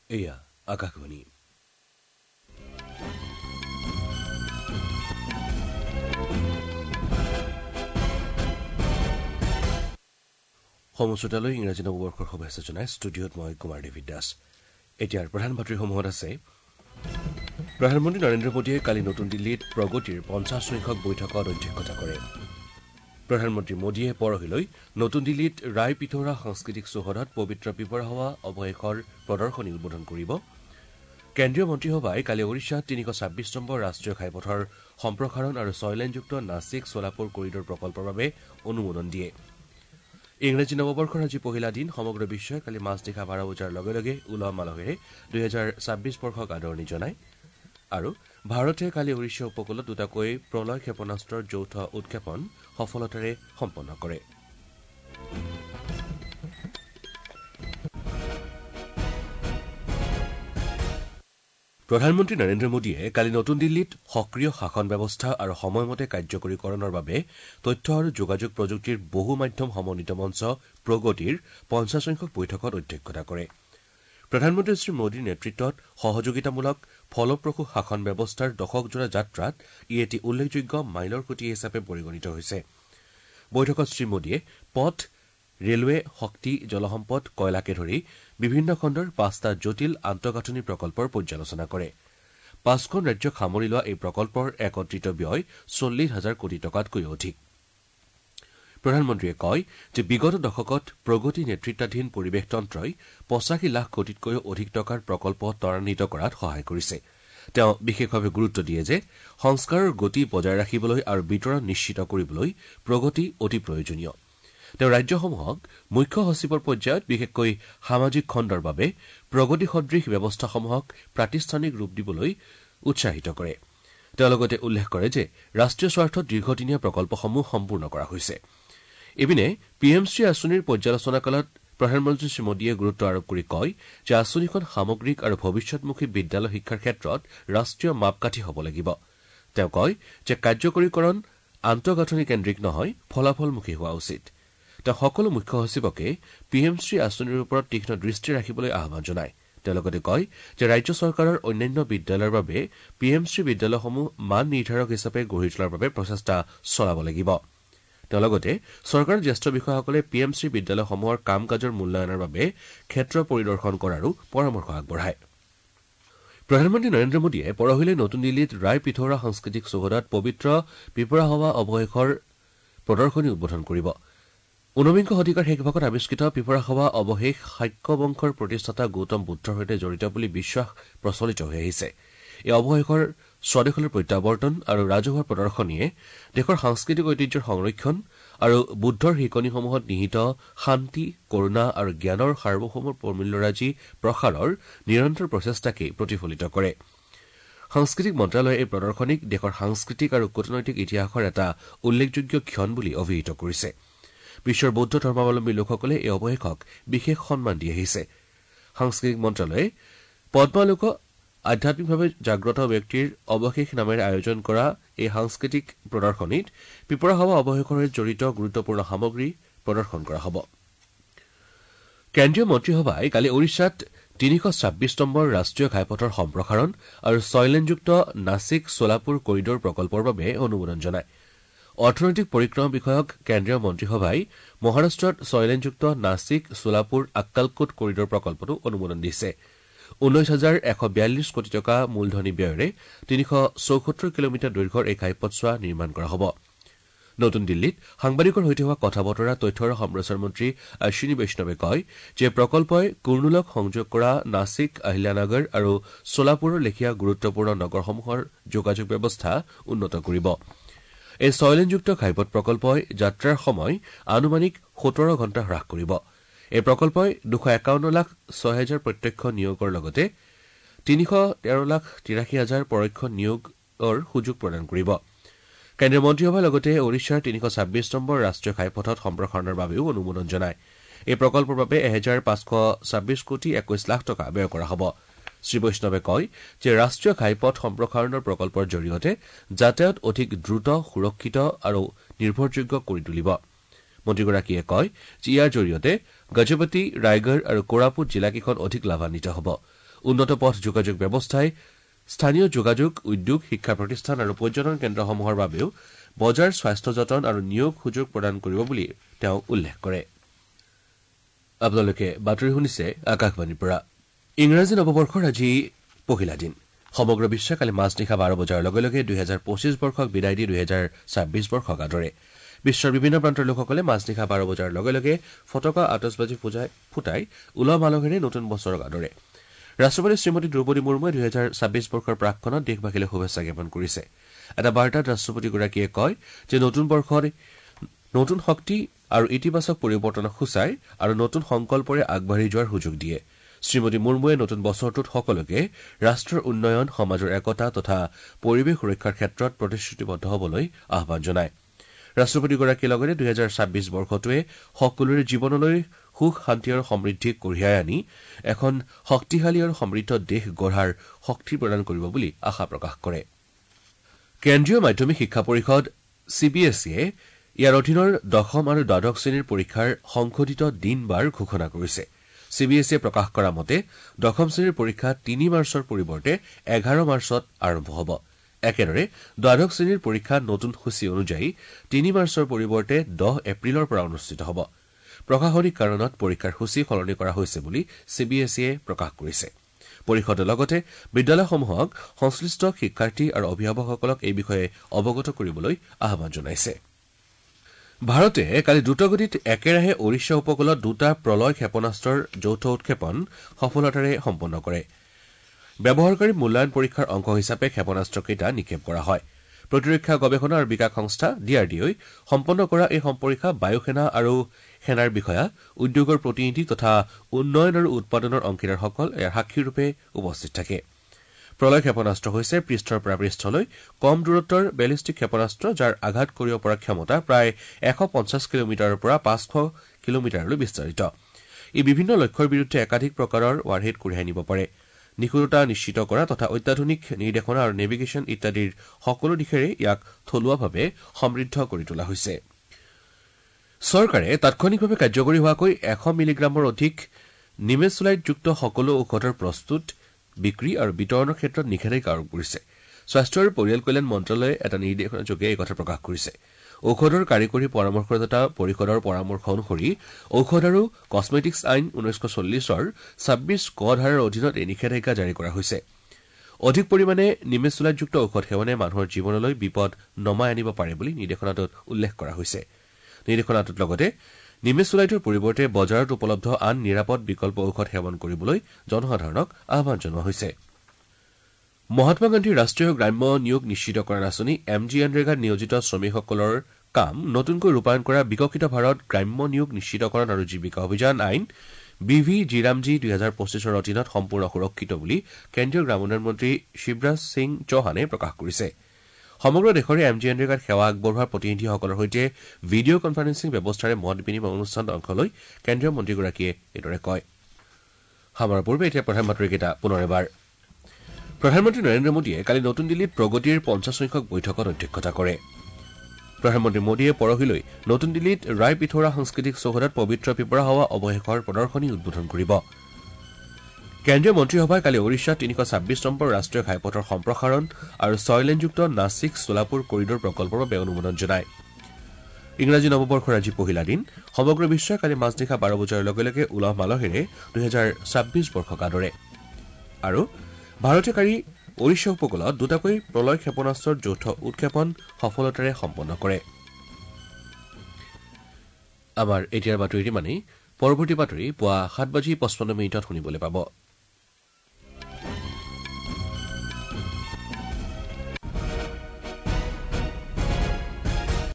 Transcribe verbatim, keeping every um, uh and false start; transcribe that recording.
এয়া আকাশবাণী। সমশ্ৰোতালৈ ইংৰাজী নৱবৰ্ষৰ শুভেচ্ছা জনাই ষ্টুডিঅ'ত মই কুমাৰ দেৱিদ দাস। এতিয়াৰ প্ৰধান বাতৰিসমূহত আছে প্ৰধানমন্ত্ৰী নৰেন্দ্ৰ মোদীয়ে কালি নতুন দিল্লীত প্ৰগতিৰ পঞ্চাছ সংখ্যক বৈঠকত অধ্যক্ষতা কৰে। প্ৰধানমন্ত্ৰী মোদীয়ে পৰহিলৈ নতুন দিল্লীত ৰায় পিথৌৰা সাংস্কৃতিক চৌহদত পবিত্ৰ পিপৰাহোৱা অৱশেষৰ প্ৰদৰ্শনী উদ্বোধন কৰিব। কেন্দ্ৰীয় মন্ত্ৰীসভাই কালি ওড়িশাত তিনিশ ছাব্বিছ নম্বৰ ৰাষ্ট্ৰীয় ঘাইপথৰ সম্প্ৰসাৰণ আৰু ছয়লেনযুক্ত নাছিক ছলাপুৰ কৰিডৰ প্ৰকল্পৰ বাবে অনুমোদন দিয়ে। ইংৰাজী নৱবৰ্ষৰ আজি পহিলা দিন সমগ্ৰ বিশ্বই কালি মাজনিশা বাৰ বজাৰ লগে লগে উলহ মালহেৰে দুহেজাৰ ছাব্বিছ বৰ্ষক আদৰণি জনায় আৰু ভাৰতে কালি ওড়িশা উপকূলত দুটাকৈ প্ৰলয় ক্ষেপণাস্ত্ৰৰ যৌথ উৎক্ষেপণ সফলতাৰে সম্পন্ন কৰে। প্ৰধানমন্ত্ৰী নৰেন্দ্ৰ মোদীয়ে কালি নতুন দিল্লীত সক্ৰিয় শাসন ব্যৱস্থা আৰু সময়মতে কাৰ্যকৰীকৰণৰ বাবে তথ্য আৰু যোগাযোগ প্ৰযুক্তিৰ বহু মাধ্যম সমন্বিত মঞ্চ প্ৰগতিৰ পঞ্চাছ সংখ্যক বৈঠকত অধ্যক্ষতা কৰে। প্ৰধানমন্ত্ৰী শ্ৰী মোদীৰ নেতৃত্বত সহযোগিতামূলক ফলপ্ৰসূ শাসন ব্যৱস্থাৰ দশকজোৰা যাত্ৰাত ই এটি উল্লেখযোগ্য মাইলৰ খুঁটি হিচাপে পৰিগণিত হৈছে। বৈঠকত শ্ৰীমোদীয়ে পথ, ৰেলৱে, শক্তি, জলসম্পদ, কয়লাকে ধৰি বিভিন্ন খণ্ডৰ পাঁচটা জটিল আন্তঃগাঁথনি প্ৰকল্পৰ পৰ্যালোচনা কৰে। পাঁচখন ৰাজ্যক সামৰি লোৱা এই প্ৰকল্পৰ একত্ৰিত ব্যয় চল্লিছ হাজাৰ কোটি টকাতকৈও অধিক। প্ৰধানমন্ত্ৰীয়ে কয় যে বিগত দশকত প্ৰগতি নেতৃত্বাধীন পৰিৱেশতন্ত্ৰই পঁচাশী লাখ কোটিতকৈও অধিক টকাৰ প্ৰকল্প ত্বৰান্বিত কৰাত সহায় কৰিছে। তেওঁ বিশেষভাৱে গুৰুত্ব দিয়ে যে সংস্কাৰৰ গতি বজাই ৰাখিবলৈ আৰু বিতৰণ নিশ্চিত কৰিবলৈ প্ৰগতি অতি প্ৰয়োজনীয়। তেওঁ ৰাজ্যসমূহক মুখ্য সচিবৰ পৰ্যায়ত বিশেষকৈ সামাজিক খণ্ডৰ বাবে প্ৰগতি সদৃশ ব্যৱস্থাসমূহক প্ৰাতিষ্ঠানিক ৰূপ দিবলৈ উৎসাহিত কৰে। তেওঁ লগতে উল্লেখ কৰে যে ৰাষ্ট্ৰীয় স্বাৰ্থত দীৰ্ঘদিনীয়া প্ৰকল্পসমূহ সম্পূৰ্ণ কৰা হৈছে। ইপিনে পি এম শ্ৰী আঁচনিৰ পৰ্যালোচনা কালত প্ৰধানমন্ত্ৰী শ্ৰীমোদীয়ে গুৰুত্ব আৰোপ কৰি কয় যে আঁচনিখন সামগ্ৰিক আৰু ভৱিষ্যতমুখী বিদ্যালয় শিক্ষাৰ ক্ষেত্ৰত ৰাষ্ট্ৰীয় মাপকাঠি হ'ব লাগিব। তেওঁ কয় যে কাৰ্যকৰীকৰণ আন্তঃগাঁথনি কেন্দ্ৰিক নহয়, ফলাফলমুখী হোৱা উচিত। তেওঁ সকলো মুখ্য সচিবকে পি এম শ্ৰী আঁচনিৰ ওপৰত তীক্ষ্ণ দৃষ্টি ৰাখিবলৈ আহ্বান জনায়। তেওঁ লগতে কয় যে ৰাজ্য চৰকাৰৰ অন্যান্য বিদ্যালয়ৰ বাবে পি এম শ্ৰী বিদ্যালয়সমূহ মান নিৰ্ধাৰক হিচাপে গঢ়ি তোলাৰ বাবে প্ৰচেষ্টা চলাব লাগিব। তেওঁ লগতে চৰকাৰৰ জ্যেষ্ঠ বিষয়াসকলে পি এম শ্ৰী বিদ্যালয়সমূহৰ কাম কাজৰ মূল্যায়নৰ বাবে ক্ষেত্ৰ পৰিদৰ্শন কৰাৰো পৰামৰ্শ আগবঢ়ায়। প্ৰধানমন্ত্ৰী নৰেন্দ্ৰ মোদীয়ে পৰহিলৈ নতুন দিল্লীত ৰায় পিথৌৰা সাংস্কৃতিক চৌহদত পবিত্ৰ পিপৰাহোৱা অৱশেষৰ প্ৰদৰ্শনী উদ্বোধন কৰিব। ঊনবিংশ শতিকাৰ শেষ ভাগত আৱিষ্কৃত পিপৰাহোৱা অৱশেষ শাক্য বংশৰ প্ৰতিষ্ঠাতা গৌতম বুদ্ধৰ সৈতে জড়িত বুলি বিশ্বাস প্ৰচলিত হৈ আহিছে। এই অৱশেষৰ স্বদেশলৈ প্ৰত্যাৱৰ্তন আৰু ৰাজহুৱা প্ৰদৰ্শনীয়ে দেশৰ সাংস্কৃতিক ঐতিহ্যৰ সংৰক্ষণ আৰু বুদ্ধৰ শিকনিসমূহত নিহিত শান্তি, কৰুণা আৰু জ্ঞানৰ সাৰ্বভৌম প্ৰমূল্যৰাজি প্ৰসাৰৰ নিৰন্তৰ প্ৰচেষ্টাকেই প্ৰতিফলিত কৰে। সাংস্কৃতিক মন্ত্ৰালয়ে এই প্ৰদৰ্শনীক দেশৰ সাংস্কৃতিক আৰু কূটনৈতিক ইতিহাসৰ এটা উল্লেখযোগ্য ক্ষণ বুলি অভিহিত কৰিছে। বিশ্বৰ বৌদ্ধ ধৰ্মাৱলম্বী লোকসকলে এই অৱশেষক বিশেষ সন্মান দি আহিছে। সাংস্কৃতিক মন্ত্ৰালয়ে পদ্মালোক আধ্যাত্মিকভাৱে জাগ্ৰত ব্যক্তিৰ অৱশেষ নামেৰে আয়োজন কৰা এই সাংস্কৃতিক প্ৰদৰ্শনীত পিপৰাহোৱা অৱশেষৰ সৈতে জড়িত গুৰুত্বপূৰ্ণ সামগ্ৰী প্ৰদৰ্শন কৰা হ'ব। কেন্দ্ৰীয় মন্ত্ৰীসভাই কালি ওড়িশাত তিনিশ ছাব্বিছ নম্বৰ ৰাষ্ট্ৰীয় ঘাইপথৰ সম্প্ৰসাৰণ আৰু ছয়লেনযুক্ত নাছিক ছলাপুৰ কৰিডৰ প্ৰকল্পৰ বাবে অনুমোদন জনায়। অৰ্থনৈতিক পৰিক্ৰমা বিষয়ক কেন্দ্ৰীয় মন্ত্ৰীসভাই মহাৰাষ্ট্ৰত ছয়লেনযুক্ত নাছিক ছলাপুৰ আক্কালকোট কৰিডৰ প্ৰকল্পটো অনুমোদন দিছে। ঊনৈশ হাজাৰ এশ বিয়াল্লিছ কোটি টকা মূলধনী ব্যয়েৰে তিনিশ চৌসত্তৰ কিলোমিটাৰ দৈৰ্ঘ্যৰ এই ঘাইপথছোৱা নিৰ্মাণ কৰা হ'ব। নতুন দিল্লীত সাংবাদিকৰ সৈতে হোৱা কথা বতৰাত তথ্য আৰু সম্প্ৰচাৰ মন্ত্ৰী অশ্বিনী বৈষ্ণৱে কয় যে প্ৰকল্পই কুৰ্নুলক সংযোগ কৰা নাছিক, আহিলানগৰ আৰু ছলাপুৰৰ লেখীয়া গুৰুত্বপূৰ্ণ নগৰসমূহৰ যোগাযোগ ব্যৱস্থা উন্নত কৰিব। এই ছয়লেনযুক্ত ঘাইপথ প্ৰকল্পই যাত্ৰাৰ সময় আনুমানিক সোতৰ ঘণ্টা হ্ৰাস কৰিব। এই প্ৰকল্পই দুশ একাৱন্ন লাখ ছয় হাজাৰ প্ৰত্যক্ষ নিয়োগৰ লগতে তিনিশ তেৰ লাখ তিৰাশী হাজাৰ পৰোক্ষ নিয়োগৰ সুযোগ প্ৰদান কৰিব। কেন্দ্ৰীয় মন্ত্ৰীসভাই লগতে ওড়িশাৰ তিনিশ ছাব্বিছ নম্বৰ ৰাষ্ট্ৰীয় ঘাইপথত সম্প্ৰসাৰণৰ বাবেও অনুমোদন জনায়। এই প্ৰকল্পৰ বাবে এহেজাৰ পাঁচশ ছাব্বিছ কোটি একৈশ লাখ টকা ব্যয় কৰা হ'ব। শ্ৰীবৈষ্ণৱে কয় যে ৰাষ্ট্ৰীয় ঘাইপথ সম্প্ৰসাৰণৰ প্ৰকল্পৰ জৰিয়তে যাতায়াত অধিক দ্ৰুত, সুৰক্ষিত আৰু নিৰ্ভৰযোগ্য কৰি তুলিব। মন্ত্ৰীগৰাকীয়ে কয় যে ইয়াৰ জৰিয়তে গজপতি, ৰায়গড় আৰু কোৰাপুট জিলাকেইখন অধিক লাভান্বিত হ'ব। উন্নত পথ যোগাযোগ ব্যৱস্থাই স্থানীয় যোগাযোগ উদ্যোগ শিক্ষা প্ৰতিষ্ঠান আৰু পৰ্যটন কেন্দ্ৰসমূহৰ বাবেও বজাৰ স্বাস্থ্য যতন আৰু নিয়োগ সুযোগ প্ৰদান কৰিব বুলি তেওঁ উল্লেখ কৰে আপোনালোকে বাতৰি শুনিছে আকাশবাণীৰ পৰা ইংৰাজী নৱবৰ্ষৰ আজি পহিলা দিন সমগ্ৰ বিশ্বে কালি মাজনিশা বাৰ বজাৰ লগে লগে দুই হাজাৰ পঁচিছ বৰ্ষক বিদায় দি দুই হাজাৰ ছাব্বিছ বৰ্ষক আদৰে বিশ্বৰ বিভিন্ন প্ৰান্তৰ লোকসকলে মাজনিশা বাৰ বজাৰ লগে লগে ফটকা আতচবাজি ফুটাই উলহ মালহেৰে নতুন বছৰক আদৰে ৰাষ্ট্ৰপতি শ্ৰীমতী দ্ৰৌপদী মুৰ্মুৱে দুই হাজাৰ ছাব্বিছ বৰ্ষৰ প্ৰাক্ক্ষণত দেশবাসীলৈ শুভেচ্ছা জ্ঞাপন কৰিছে এটা বাৰ্তাত ৰাষ্ট্ৰপতিগৰাকীয়ে কয় যে নতুন বৰ্ষৰ নতুন শক্তি আৰু ইতিবাচক পৰিৱৰ্তনক সূচায় আৰু নতুন সংকল্পৰে আগবাঢ়ি যোৱাৰ সুযোগ দিয়ে শ্ৰীমতী মুৰ্মুৱে নতুন বছৰটোত সকলোকে ৰাষ্ট্ৰৰ উন্নয়ন সমাজৰ একতা তথা পৰিৱেশ সুৰক্ষাৰ ক্ষেত্ৰত প্ৰতিশ্ৰুতিবদ্ধ হ'বলৈ আহ্বান জনায় ৰাষ্ট্ৰপতিগৰাকীয়ে লগতে দুই হাজাৰ ছাব্বিছ বৰ্ষটোৱে সকলোৰে জীৱনলৈ সুখ শান্তি আৰু সমৃদ্ধি কঢ়িয়াই আনি এখন শক্তিশালী আৰু সমৃদ্ধ দেশ গঢ়াৰ শক্তি প্ৰদান কৰিব বুলি আশা প্ৰকাশ কৰে কেন্দ্ৰীয় মাধ্যমিক শিক্ষা পৰিষদ চি বি এছ ইয়ে ইয়াৰ অধীনৰ দশম আৰু দ্বাদশ শ্ৰেণীৰ পৰীক্ষাৰ সংশোধিত দিন বাৰ ঘোষণা কৰিছে চি বি এছ ইয়ে প্ৰকাশ কৰা মতে দশম শ্ৰেণীৰ পৰীক্ষা তিনি মাৰ্চৰ পৰিৱৰ্তে এঘাৰ মাৰ্চত আৰম্ভ হ'ব একেদৰে দ্বাদশ শ্ৰেণীৰ পৰীক্ষা নতুন সূচী অনুযায়ী তিনি মাৰ্চৰ পৰিৱৰ্তে দহ এপ্ৰিলৰ পৰা অনুষ্ঠিত হ'ব প্ৰশাসনিক কাৰণত পৰীক্ষাৰ সূচী সলনি কৰা হৈছে বুলি চি বি এছ ইয়ে প্ৰকাশ কৰিছে পৰিষদে লগতে বিদ্যালয়সমূহক সংশ্লিষ্ট শিক্ষাৰ্থী আৰু অভিভাৱকসকলক এই বিষয়ে অৱগত কৰিবলৈ আহ্বান জনাইছে ভাৰতে কালি দ্ৰুতগতিত একেৰাহে ওড়িশা উপকূলত দুটা প্ৰলয় ক্ষেপণাস্ত্ৰৰ যৌথ উৎক্ষেপণ সফলতাৰে সম্পন্ন কৰে ব্যৱহাৰকাৰী মূল্যায়ন পৰীক্ষাৰ অংশ হিচাপে ক্ষেপণাস্ত্ৰকেইটা নিক্ষেপ কৰা হয় প্ৰতিৰক্ষা গৱেষণা আৰু বিকাশ সংস্থা ডি আৰ ডি অই সম্পন্ন কৰা এই সম্পৰীক্ষা বায়ুসেনা আৰু সেনাৰ বিষয়া উদ্যোগৰ প্ৰতিনিধি তথা উন্নয়ন আৰু উৎপাদনৰ অংশীদাৰসকল ইয়াৰ সাক্ষীৰূপে উপস্থিত থাকে প্ৰলয় ক্ষেপণাস্ত্ৰ হৈছে পৃষ্ঠৰ পৰা পৃষ্ঠলৈ কম দূৰত্বৰ বেলিষ্টিক ক্ষেপণাস্ত্ৰ যাৰ আঘাত কৰিব পৰা ক্ষমতা প্ৰায় এশ পঞ্চাছ কিলোমিটাৰৰ পৰা পাঁচশ কিলোমিটাৰলৈ বিস্তাৰিত ই বিভিন্ন লক্ষ্যৰ বিৰুদ্ধে একাধিক প্ৰকাৰৰ ৱাৰহেড কঢ়িয়াই নিব পাৰে নিখুঁততা নিশ্চিত কৰা তথা অত্যাধুনিক নিৰ্দেশনা আৰু নেভিগেশ্যন ইত্যাদিৰ সকলো দিশেৰে ইয়াক থলুৱাভাৱে সমৃদ্ধ কৰি তোলা হৈছে চৰকাৰে তাৎক্ষণিকভাৱে কাৰ্যকৰী হোৱাকৈ এশ মিলিগ্ৰামৰ অধিক নিমেচুলাইটযুক্ত সকলো ঔষধৰ প্ৰস্তুত বিক্ৰী আৰু বিতৰণৰ ক্ষেত্ৰত নিষেধাজ্ঞা আৰোপ কৰিছে স্বাস্থ্য আৰু পৰিয়াল কল্যাণ মন্ত্ৰালয়ে এটা নিৰ্দেশনাযোগে এই কথা প্ৰকাশ কৰিছে ঔষধৰ কাৰিকৰী পৰামৰ্শদাতা পৰিষদৰ পৰামৰ্শ অনুসৰি ঔষধ আৰু কছমেটিক্স আইন ঊনৈশ চল্লিছৰ ছাব্বিছ ক ধাৰাৰ অধীনত এই নিষেধাজ্ঞা জাৰি কৰা হৈছে অধিক পৰিমাণে নিমেচুলাইটযুক্ত ঔষধ সেৱনে মানুহৰ জীৱনলৈ বিপদ নমাই আনিব পাৰে বুলি নিৰ্দেশনাটোত উল্লেখ কৰা হৈছে নিৰ্দেশনাটোত লগতে নিমেচুলাইটৰ পৰিৱৰ্তে বজাৰত উপলব্ধ আন নিৰাপদ বিকল্প ঔষধ সেৱন কৰিবলৈ জনসাধাৰণক আহ্বান জনোৱা হৈছে মহাত্মা গান্ধী ৰাষ্ট্ৰীয় গ্ৰাম্য নিয়োগ নিশ্চিত কৰা আঁচনি এম জি এনৰেগাত নিয়োজিত শ্ৰমিকসকলৰ কাম নতুনকৈ ৰূপায়ণ কৰা বিকশিত ভাৰত গ্ৰাম্য নিয়োগ নিশ্চিতকৰণ আৰু জীৱিকা অভিযান আইন বি ভি জিৰামজি দুই হাজাৰ পঁচিছৰ অধীনত সম্পূৰ্ণ সুৰক্ষিত বুলি কেন্দ্ৰীয় গ্ৰামোন্নয়ন মন্ত্ৰী শিৱৰাজ সিং চৌহানে প্ৰকাশ কৰিছে সমগ্ৰ দেশৰে এম জি এনৰেগাত সেৱা আগবঢ়োৱা প্ৰতিনিধিসকলৰ সৈতে ভিডিঅ' কনফাৰেন্সিং ব্যৱস্থাৰে মত বিনিময় অনুষ্ঠানত অংশ লৈ কেন্দ্ৰীয় মন্ত্ৰীগৰাকীয়ে এইদৰে কয় আমাৰ পূৰ্বে এতিয়া প্ৰধানমন্ত্ৰীকেইটা পুনৰ এবাৰ প্ৰধানমন্ত্ৰী নৰেন্দ্ৰ মোদীয়ে কালি নতুন দিল্লীত প্ৰগতিৰ পঞ্চাছ সংখ্যক বৈঠকত অধ্যক্ষতা কৰে প্ৰধানমন্ত্ৰী মোদীয়ে পৰহিলৈ নতুন দিল্লীত ৰায় পিথৌৰা সাংস্কৃতিক চৌহদত পবিত্ৰ পিপৰা হাৱা অৱশেষৰ প্ৰদৰ্শনী উদ্বোধন কৰিব কেন্দ্ৰীয় মন্ত্ৰীসভাই কালি ওড়িশাত তিনিশ ছাব্বিছ নম্বৰ ৰাষ্ট্ৰীয় ঘাইপথৰ সম্প্ৰসাৰণ আৰু ছয়লেনযুক্ত নাছিক সোলাপুৰ কৰিডৰ প্ৰকল্পৰ বাবে অনুমোদন জনায় ইংৰাজী নৱবৰ্ষৰ আজি পহিলা দিন সমগ্ৰ বিশ্বই কালি মাজনিশা বাৰ বজাৰ লগে লগে উলহ মালহেৰে দুই হাজাৰ ছাব্বিছ বৰ্ষক আদৰে আৰু ভাৰতে কালি ওড়িশা উপকূলত দুটাকৈ প্ৰলয় ক্ষেপণাস্ত্ৰৰ যৌথ উৎক্ষেপণ সফলতাৰে সম্পন্ন কৰে আমাৰ এতিয়াৰ বাতৰি মানেই পৰৱৰ্তী বাতৰি পুৱা সাত বাজি পঁচপন্ন মিনিটত শুনিবলৈ পাব